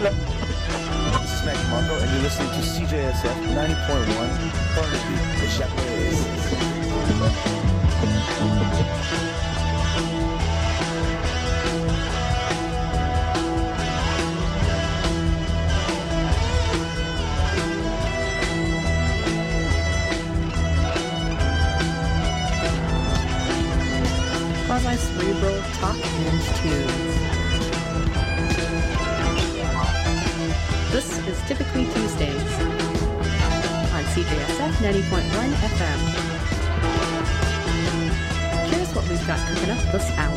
This is Max Marco, and you're listening to CJSF 90.1, Burnaby, the Chapeau. Quasi-cerebral talk and tunes. This is Typically Tuesdays on CJSF 90.1 FM. Here's what we've got cooking up this hour.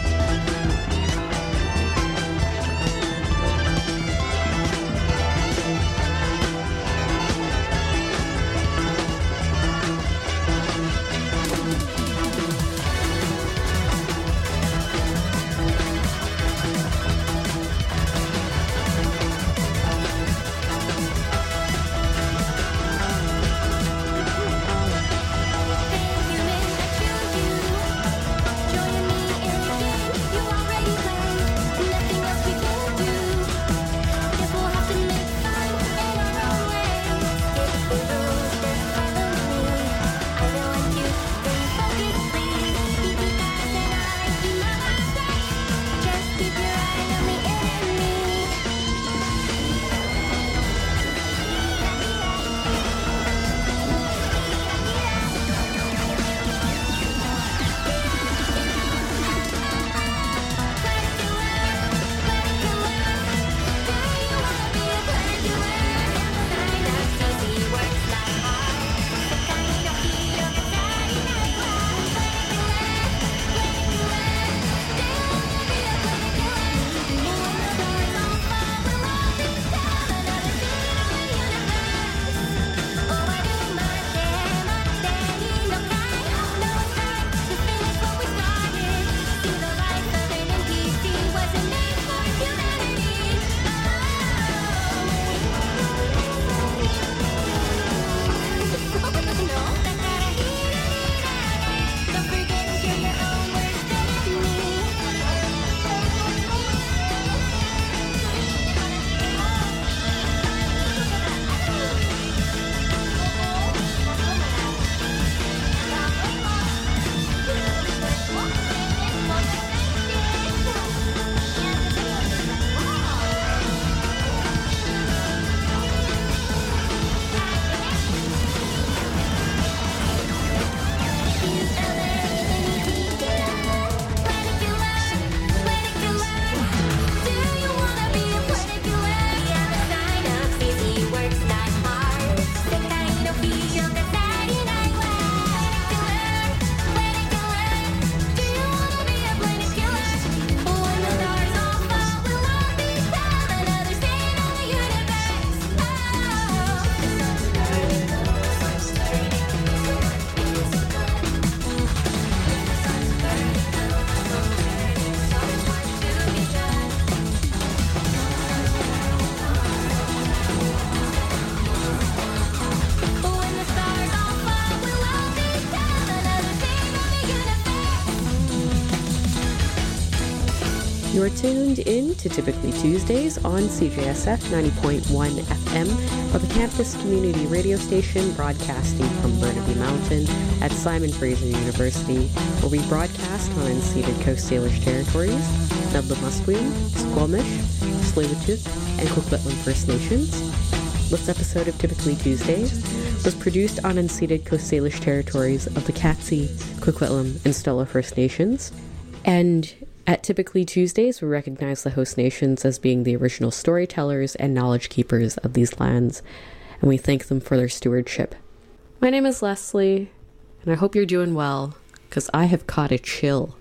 You're tuned in to Typically Tuesdays on CJSF 90.1 FM, or the campus community radio station broadcasting from Burnaby Mountain at Simon Fraser University, where we broadcast on unceded Coast Salish territories, Nubla-Musqueam, Squamish, Tsleil-Waututh, and Coquitlam First Nations. This episode of Typically Tuesdays was produced on unceded Coast Salish territories of the Katzie, Coquitlam, and Stella First Nations, and at Typically Tuesdays, we recognize the host nations as being the original storytellers and knowledge keepers of these lands, and we thank them for their stewardship. My name is Leslie, and I hope you're doing well, because I have caught a chill,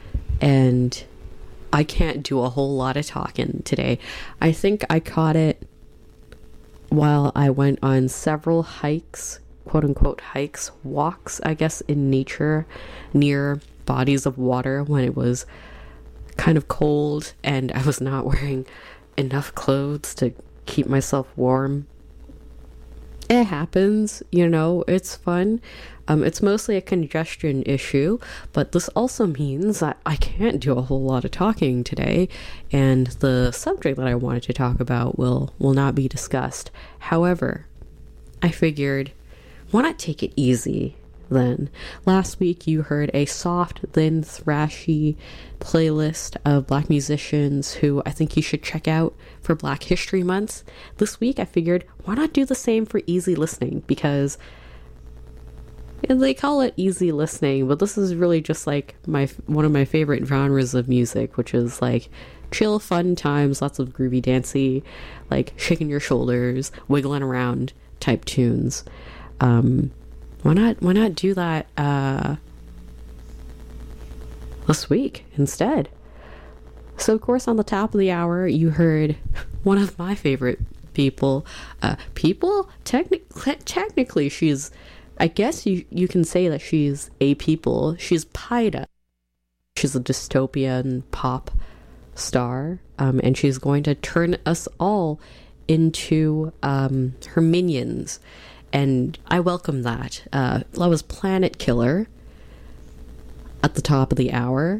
and I can't do a whole lot of talking today. I think I caught it while I went on several hikes, quote-unquote hikes, walks, I guess, in nature, near bodies of water when it was kind of cold and I was not wearing enough clothes to keep myself warm. It happens, it's fun. It's mostly a congestion issue, but this also means that I can't do a whole lot of talking today, and the subject that I wanted to talk about will not be discussed. However, I figured, why not take it easy then? Last week you heard a soft, then thrashy playlist of Black musicians who I think you should check out for Black History Month. This week I figured, why not do the same for easy listening? Because they call it easy listening, but this is really just like one of my favorite genres of music, which is like chill, fun times, lots of groovy, dancey, like shaking your shoulders, wiggling around type tunes. Why not do that this week instead? So of course on the top of the hour you heard one of my favorite people. Technically she's, I guess you can say that she's a people. She's Paida. She's a dystopian pop star, and she's going to turn us all into her minions. And I welcome that. That was Planet Killer at the top of the hour.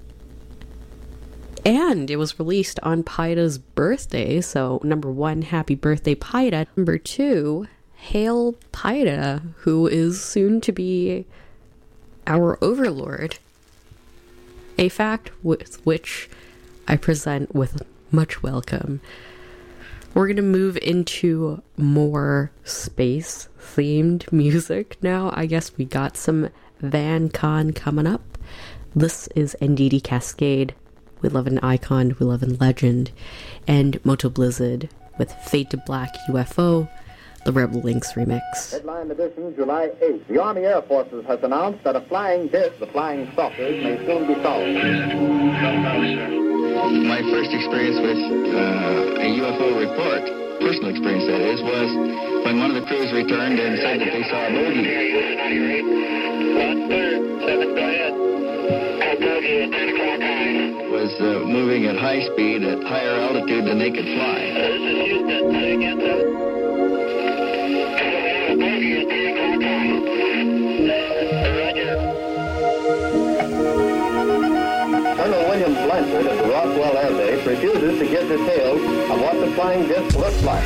And it was released on Paida's birthday. So, number 1, happy birthday, Paida. Number 2, hail Paida, who is soon to be our overlord. A fact with which I present with much welcome. We're going to move into more space-themed music now. I guess we got some Van Con coming up. This is NDD Cascade. We love an icon, we love a legend. And Moto Blizzard with Fade to Black UFO, the Rebel Links remix. Headline edition, July 8th. The Army Air Forces has announced that a flying disc, the flying saucers, may soon be solved. My first experience with a UFO report, personal experience that is, was when one of the crews returned and said that they saw a bogey. 1-3, 7, go ahead. A bogey at 10 o'clock high. Was moving at high speed at higher altitude than they could fly. This is Houston. Say again, 7. A bogey at 10 o'clock high. Roger. Colonel William Blanchard of the Roswell Air Base refuses to give details of what the flying disc looks like.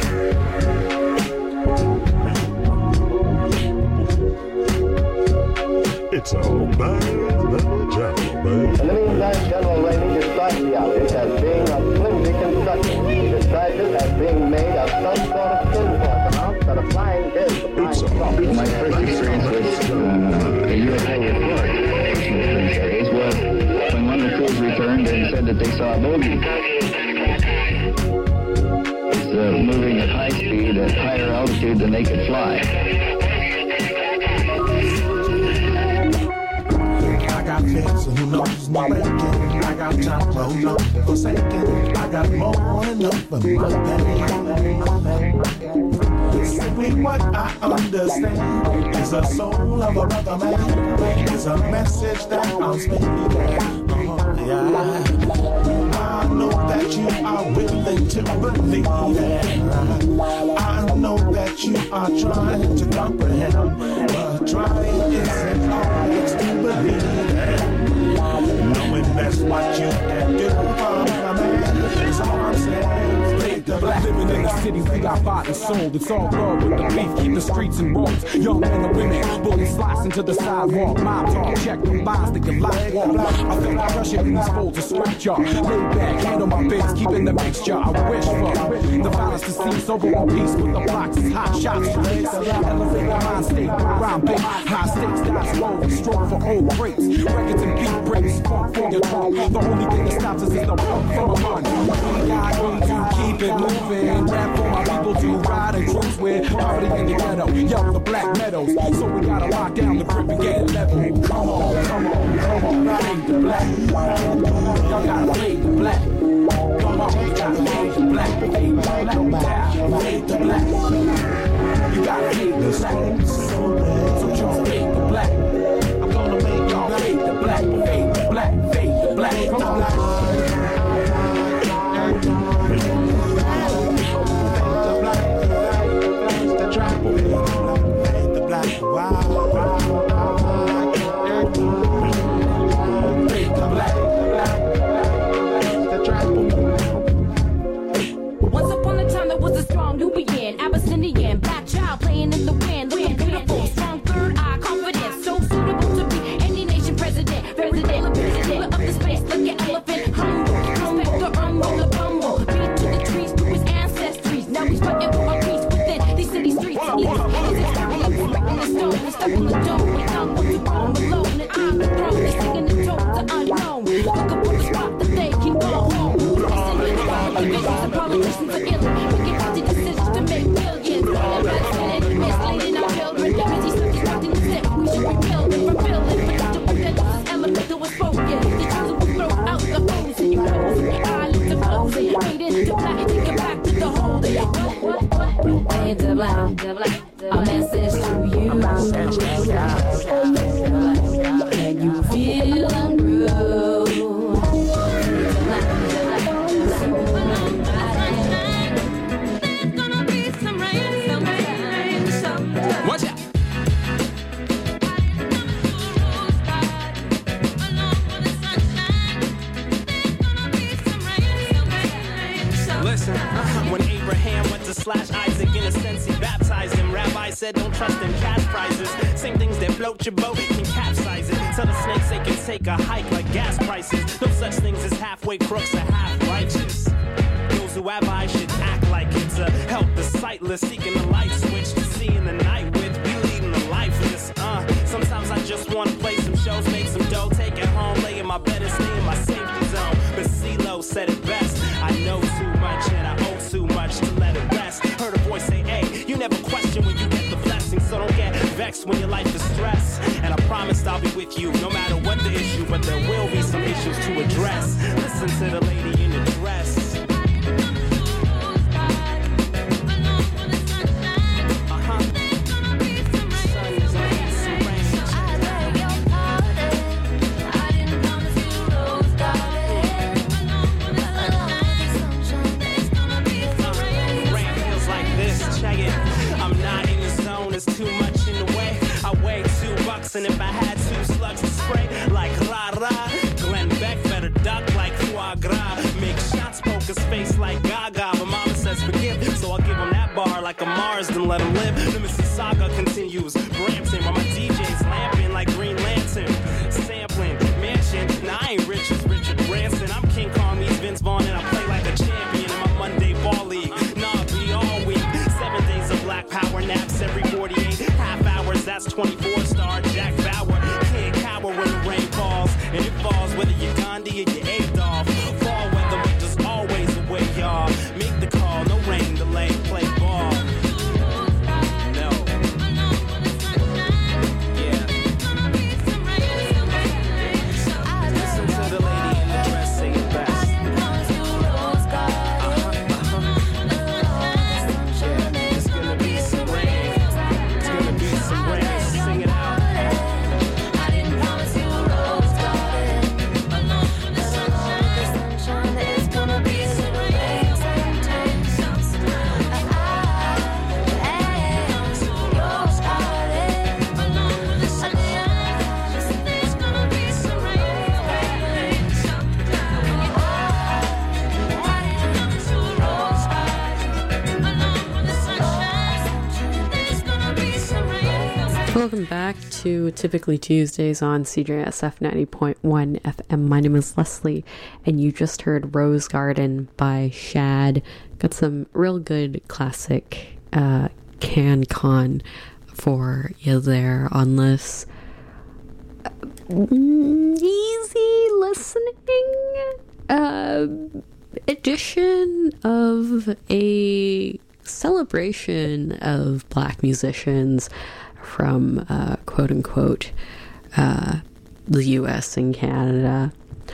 It's a bad little gentleman. In the meantime, General Ramey describes the object as being of flimsy construction. He describes it as being made of some sort of tinfoil, announced that a flying disc, My first experience with a UFO report, personal experience that is, was when one of the crews returned and said that they saw a bogey. It was moving at high speed at higher altitude than they could fly. I got fits and who knows my bacon. I got time for who knows forsaken. I got more than enough for my pain. Simply what I understand is the soul of a brother man. Is a message that I'm speaking. I know that you are willing to believe it. I know that you are trying to comprehend, but trying isn't always to believe it. Knowing that's what you can do for a man is all I'm saying. Living in the city, we got bought and sold. It's all love with the beef, keep the streets and roads. Young men and women, bullets slicing to the sidewalk. Mob talk, check the lines that can lock walk. I feel like rushing in these folds of scripture. Laid back, hand on my face, keeping the mixture. I wish for the violence to cease, over on peace with the blocks, hot shots to release. Elevate the mind state, rhyme big, high stakes, that's low. Stroke for old breaks, records and beat breaks, funk for your trunk. The only thing that stops us is the pump from a run. We got to keep it moving. Rap for my people to ride and cruise with. Poverty in the ghetto, yellow the black meadows. So we gotta lock down the grip and get it level. Come on, come on, come on, fade the black. Y'all gotta fade the black. Come on, you gotta fade the black, fade the black, fade the black. You gotta fade the black. So just fade the black. I'm gonna make y'all fade the black, fade the black, fade the black. Come on. Motivations and politicians are ill. Making party decisions to make millions. Misleading our children. Busy subjecting the sick. We should rebuild, rebuilding. Predictable that this is elemental was spoken. The children will throw out the hose and you close your eyelids are closing. Fade into black, take it back to the hole. Fade to black. A message to you. Can you feel and grow? Watch out. Listen, when Abraham went to slash Isaac, in a sense he baptized him. Rabbi said don't trust in cash prizes. Same things that float your boat can capsize it. Tell the snakes they can take a hike like gas prices. No such things as halfway crooks or half righteous. Those who have eyes should act like it's a help the sightless, seeking the light switch to see in the night with. We leading the lifeless. Sometimes I just wanna play some shows, make some dough, take it home, lay in my bed and stay in my safety zone. But CeeLo said it best. I know too much and I owe too much to let it rest. Heard a voice say, hey, you never question when you get the blessing, so don't get vexed when your life is stressed. And I promised I'll be with you no matter what the issue, but there will be some issues to address. Listen to the lady in the dress. Too much in the way. I weigh $2, and if I had 2 slugs to spray, like rah-rah, Glenn Beck better duck like foie gras. Make shots, poke his face like Gaga. But mama says forgive, so I'll give him that bar like a Mars, then let him live. The Mississauga continues. Brampton, while my DJ's lamping like Green Lantern. Sampling, mansion. Nah, I ain't rich as Richard Branson. I'm King Kong, meets Vince Vaughn, and I play like a champion in my Monday ball league. Nah, I'll be all week. 7 days of black power naps every 48 half hours. That's 24-star Jack Bauer. Can't cower when the rain falls, and it falls whether you're Gandhi or you're Adolf. Fall weather, but there's always a way, y'all. Make the call, no rain delay, play ball. No. Yeah. Listen to the lady in the dress say it best. It's gonna be some rain. It's gonna be some rain. Sing it out. I didn't promise you a rose garden. The sunshine, it's gonna be some rain sometime. Rose garden. The sunshine, it's gonna be some rain sometime. Rose garden. The sunshine, it's gonna be some rain. Welcome back to Typically Tuesdays on CJSF 90.1 FM. My name is Leslie, and you just heard Rose Garden by Shad. Got some real good classic CanCon for you there on this easy listening edition of a celebration of Black musicians from quote unquote the US and Canada.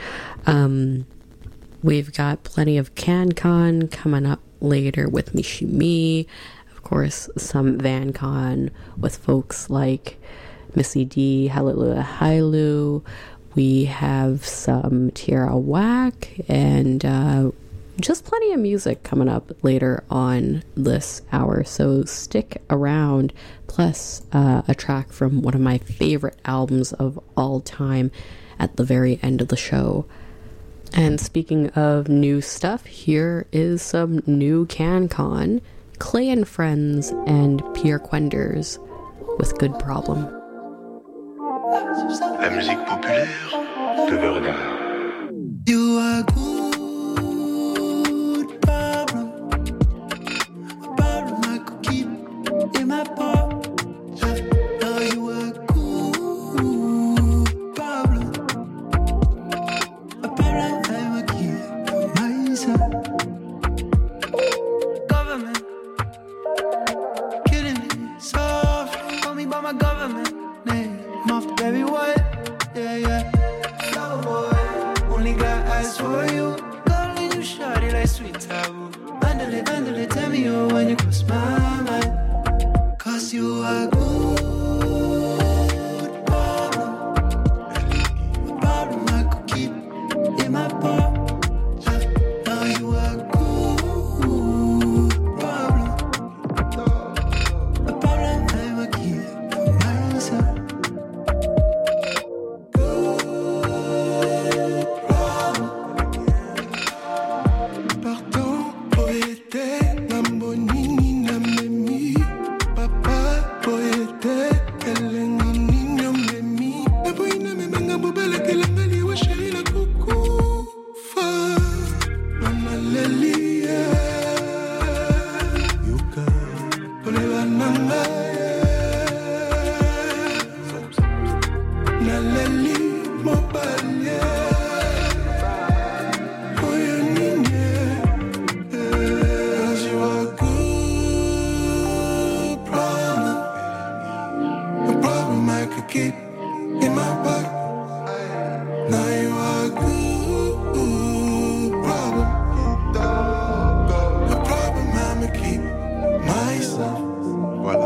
We've got plenty of CanCon coming up later with Michie Mee, of course some VanCon with folks like Missy D, Hallelujah Hailu. We have some Tierra Whack and just plenty of music coming up later on this hour, so stick around. Plus a track from one of my favorite albums of all time at the very end of the show. And speaking of new stuff, here is some new CanCon. Clay and Friends and Pierre Quenders with Good Problem. La musique populaire de Verdun. You are good problem. A problem I could keep in my pocket. Now you are good problem. A problem I will keep myself. my government name. I'm off the baby white, yeah, yeah. Flower boy, only got eyes for you. Calling you shawty like sweet taboo. Vandale, vandale, tell me oh when you cross my mind. Cause you are good problem. A problem I could keep in my part. Now you are good problem. A problem I will keep for myself. Good problem. Pardon, poète, Lamborghini, Namemi. Papa, poète, Eleni, Namemi. Et puis, Namemanga, Bobele, Kelangali, Washari, la coucou. Fa, Mama Lelia. Yuka, Poleva Nanga. Naleli, Mobile. Oh, yeah, Nina. Cause you are good problem. A problem I could keep in my pocket. Now you are good problem. A problem I'ma keep myself. Voila.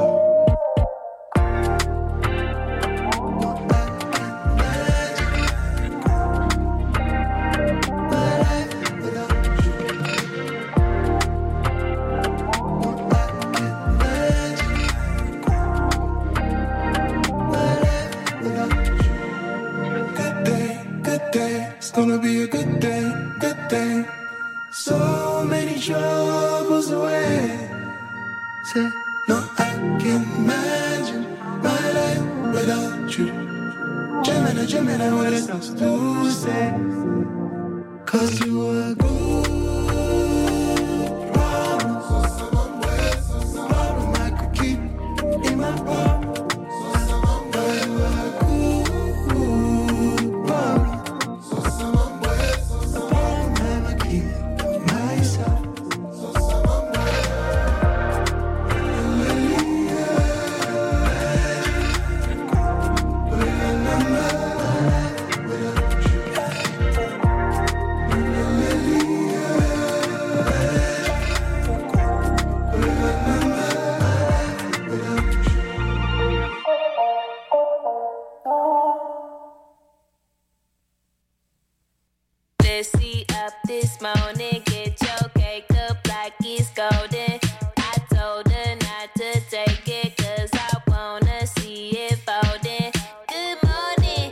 Good day, it's gonna be a good day, good day. So many troubles away. Say, no, I can't imagine my life without you. Gemini, what it's supposed to say. Cause you are good problem. Problem I could keep in my palm. But you are good problem. A problem I'ma keep for myself. Let's see up this morning, get your cake up like it's golden. I told her not to take it, cause I wanna see it folding. Good morning,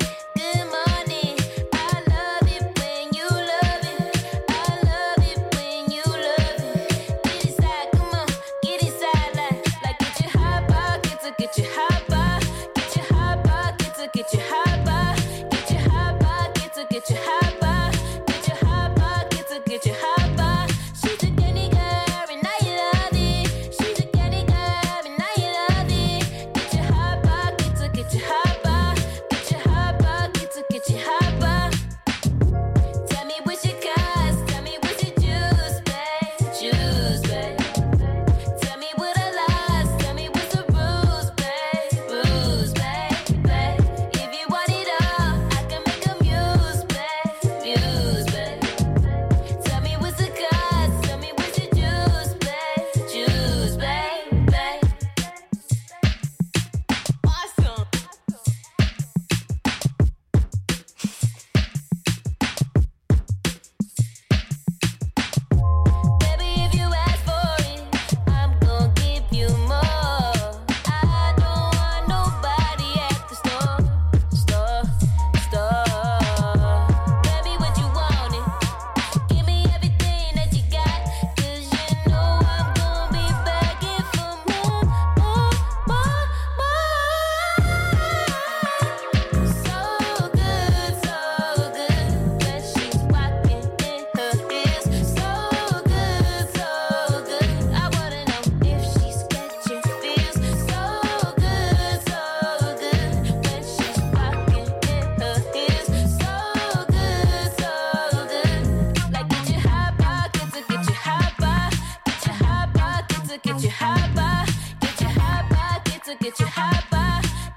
I love it when you love it. I love it when you love it. Get inside, come on, get inside, like get your hot pockets, get your hot pockets, get your hot pockets, get your hot pockets, get your hot pockets, get your hot pockets. Get your hot bar. She's a candy girl and I love it. She's a candy girl and I love it. Get your hot bar, get your hot bar. Get your hot bar, get your hot bar. Tell me what's your cost, tell me what's your juice, babe. Juice, babe. Tell me what I lost, tell me what's the rules, babe. Rules, babe, babe. If you want it all, I can make a muse, babe. Muse, babe. Tell me what's the cost, tell me what's your juice, babe. Juice, babe, babe. Awesome. Baby, if you ask for it, I'm gonna give you more. I don't want nobody at the store. Baby, what you want it? Give me everything that you got, cause you know I'm gonna be begging for more. So good, when she's walking in her heels. So good, I wanna know if she's catching feels. So good, when she's walking in her heels. So good, like get your hot pockets, get your hot pockets, get your hot pockets, get your hot pockets, get your hot pockets, get your hot pockets,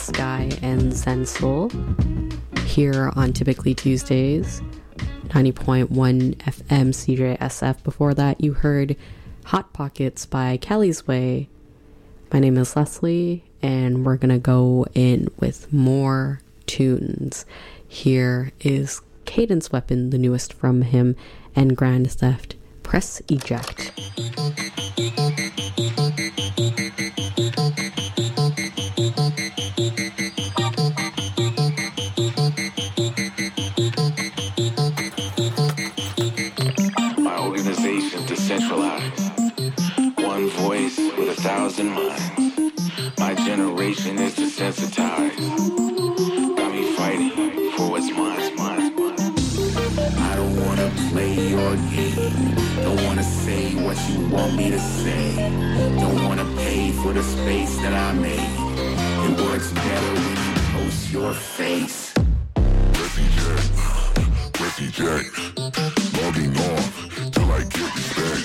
Sky and Zen Soul here on Typically Tuesdays, 90.1 FM CJSF. Before that, you heard Hot Pockets by Kelly's Way. My name is Leslie, and we're gonna go in with more tunes. Here is Cadence Weapon, the newest from him, and Grand Theft, Press Eject. My organization decentralized. One voice with 1,000 minds. My generation is desensitized. Got me fighting for what's mine. I don't wanna play your game. Don't wanna say what you want me to say. Don't wanna pay for the space that I made. It works better when you post your face. Refugee, logging off till I get respect.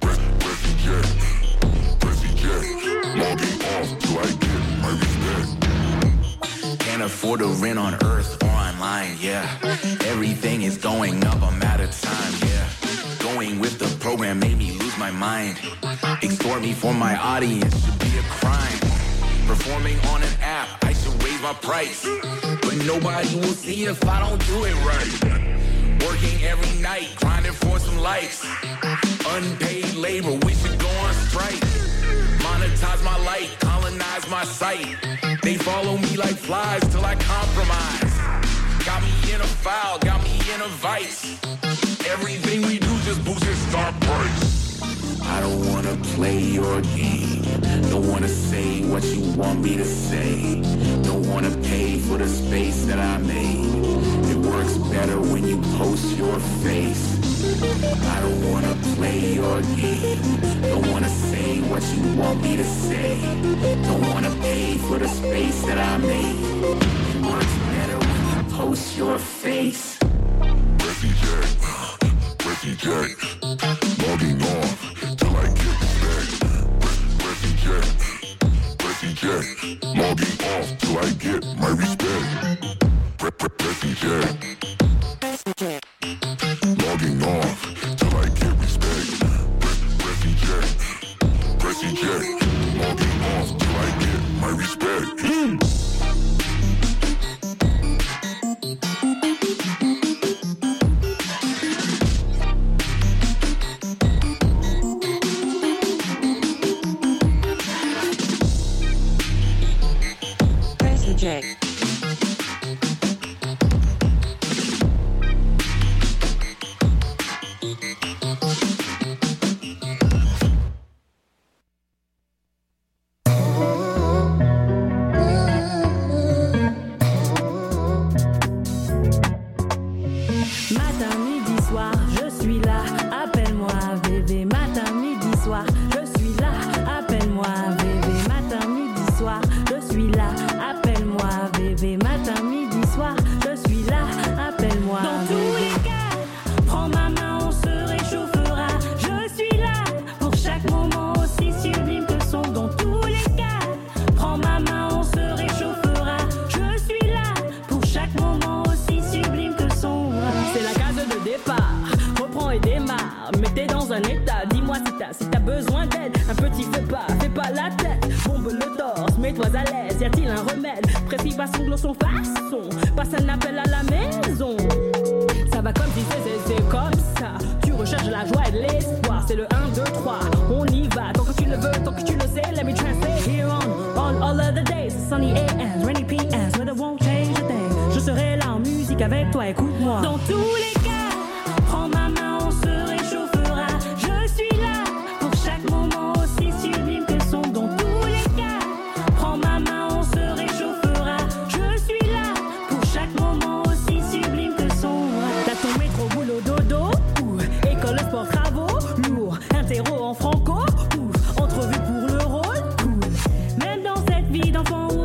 Refugee, logging off till I get my respect. Can't afford to rent on Earth or online, yeah. Everything is going up, I'm out of time, yeah. Going with the program made me lose my mind. Extort me for my audience should be a crime. Performing on an app, I should raise my price. But nobody will see if I don't do it right. Working every night, grinding for some likes. Unpaid labor, we should go on strike. Monetize my light, colonize my site. They follow me like flies till I compromise. Got me in a foul, got me in a vice. Everything we do just boosts its stock price. I don't wanna play your game. Don't wanna say what you want me to say. Don't wanna pay for the space that I made. It works better when you post your face. I don't wanna play your game. Don't wanna say what you want me to say. Don't wanna pay for the space that I made. It works better when you post your face. Refugee, logging off till I get respect. Refugee, logging off till I get my respect. Refugee, logging off till I get respect. Refugee, logging off till I get my respect.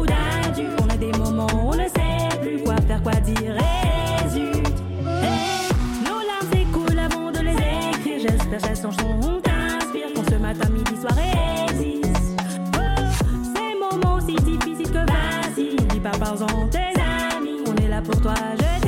On a des moments, on ne sait plus quoi faire, quoi dire, et zut. Hey. parle-en tes amis. On est là pour toi, je